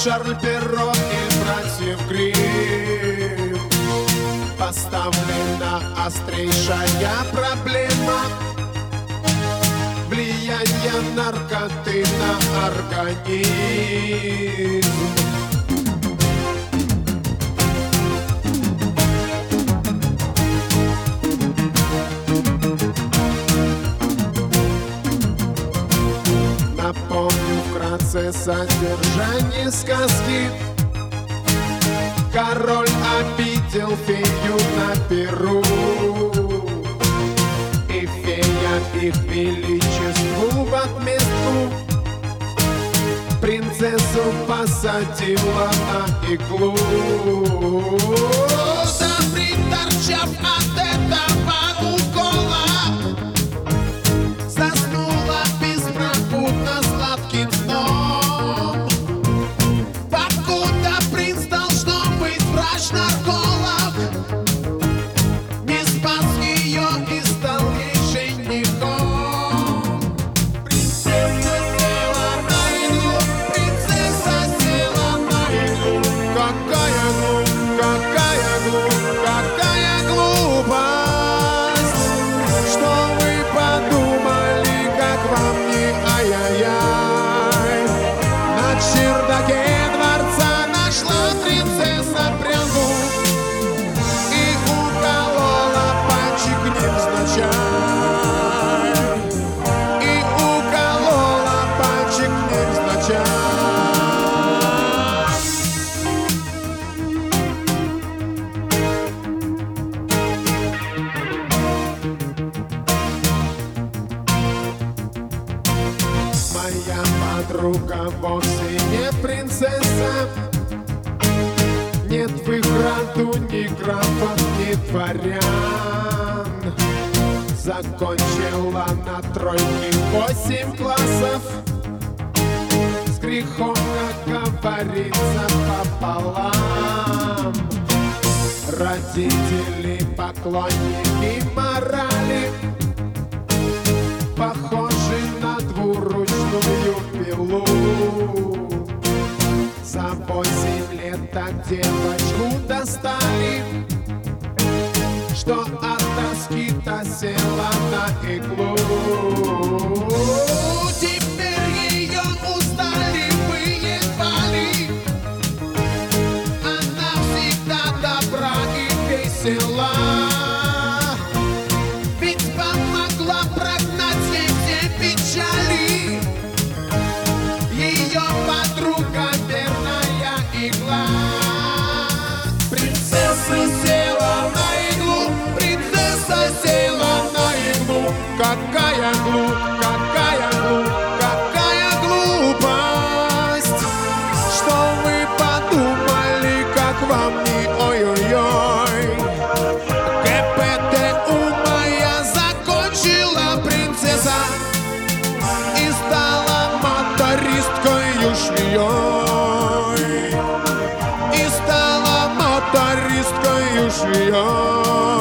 Шарль Перро и братьев Гримм. Поставлена острейшая проблема влияния наркоты на организм. Напомню вкратце содержание сказки. Король обидел фею на Перу, и фея их величеству в отместку принцессу посадила на иглу. Да приторчав от этого укола, заснула беспробудно сладким сном. Покуда принц должно быть врач-нарколог, не спас ее и стал ей женихом. Принцесса села на иглу, принцесса села на иглу. Какая глупость! Что вы подумали, как вам не ай-яй-яй? На чердаке дворца нашла принцесса прянгу и уколола пальчик невзначай. И уколола пальчик невзначай. Моя подруга вовсе не принцесса. Нет в их роду ни графов, ни дворян. Закончила на тройке 8 классов, с грехом, как говорится, пополам. Родители поклонники морали, похожи на двуручную пилу. За 8 лет так девочку достали, что от тоски-то села на иглу. Теперь ее устали выебали, она всегда добра и весела. Ведь помогла прогнать ей все печали ее подруга верная игла. Принцесса села на иглу, принцесса села на иглу. Какая глупость! Что вы подумали, как вам не ой-ой-ой? КПТУ моя закончила принцесса и стала мотористкою швеей. И стала мотористкою швеей.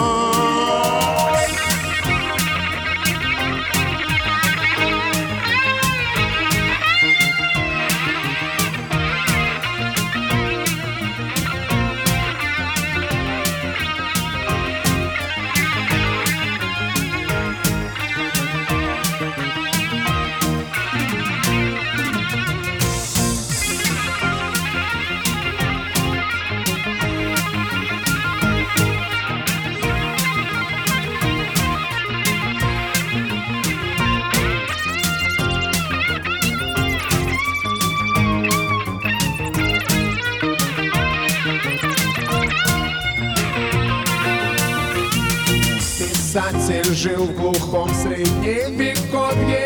Писатель жил в глухом средневековье,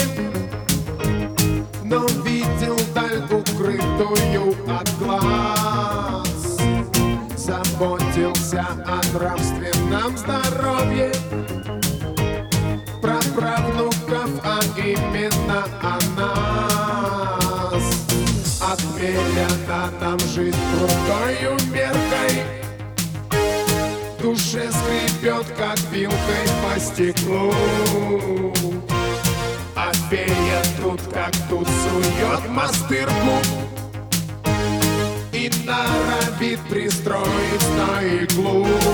но видел даль, укрытую от глаз. Заботился о нравственном здоровье праправнуков, а именно о нас. Отмерена нам жизнь крутою меркой, в душе скребет, как вилкой по стеклу. А фея тут как тут сует мастырку норовит пристроить стаи клуб.